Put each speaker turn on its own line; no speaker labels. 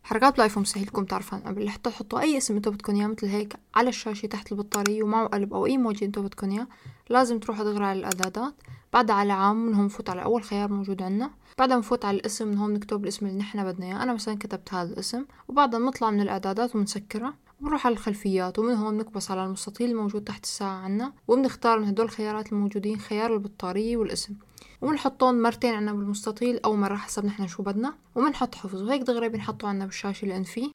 حركات بالايفون مستحيلكم تعرفان قبل، حتى تحطوا اي اسم انتو بدكن اياه مثل هيك على الشاشة تحت البطارية ومعه قلب او اي موجة انتو بدكن اياه، لازم تروحوا دغري على الاعدادات، بعدها على عام، من هون نفوت على اول خيار موجود عنا، بعدها نفوت على الاسم، من هون نكتب الاسم اللي نحنا بدنا اياه، انا مثلا كتبت هذا الاسم، وبعدها بنطلع من الاعدادات وبنسكرها ونروح على الخلفيات، ومن هون نكبس على المستطيل الموجود تحت الساعة عنا، وبنختار من هدول الخيارات الموجودين خيار البطارية والاسم، وبنحطهم مرتين عنا بالمستطيل او مرة حسب نحنا شو بدنا، وبنحط حفظ، وهيك دغري بنحطه عنا بالشاشة اللي فيه.